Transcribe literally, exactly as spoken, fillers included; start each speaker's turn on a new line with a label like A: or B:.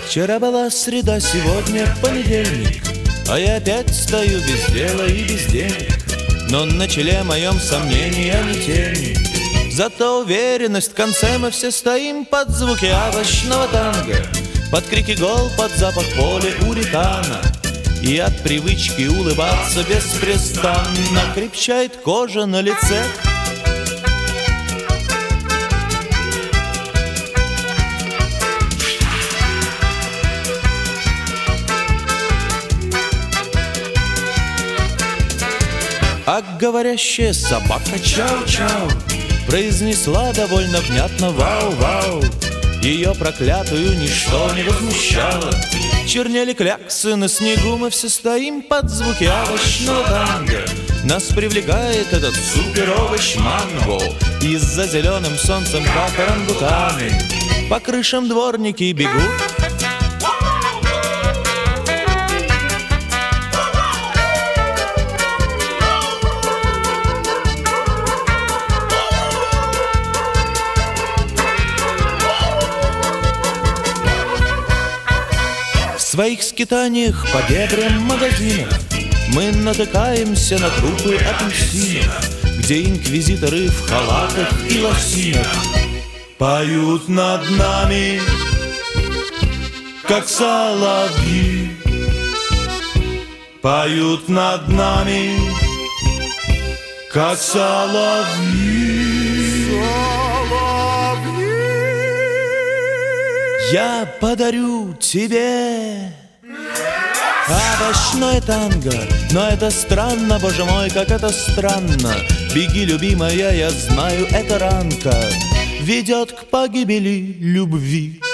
A: Вчера была среда, сегодня понедельник, а я опять стою без дела и без денег. Но на челе моем сомнения не тени, зато уверенность, в конце мы все стоим под звуки овощного танго, под крики гол, под запах поля уритана. И от привычки улыбаться беспрестанно крепчает кожа на лице. А говорящая собака чау-чау произнесла довольно внятно вау-вау. Ее проклятую ничто не возмущало. Чернели кляксы на снегу, мы все стоим под звуки овощного танго. Нас привлекает этот супер-овощ манго. И-за зеленым солнцем, как орангутаны, по крышам дворники бегут. В своих скитаниях по дебрям магазинов мы натыкаемся на трупы апельсинов, где инквизиторы в халатах и лосинах поют над нами, как соловьи. Поют над нами, как соловьи. Я подарю тебе овощное танго, но это странно, боже мой, как это странно. Беги, любимая, я знаю, эта ранка ведет к погибели любви.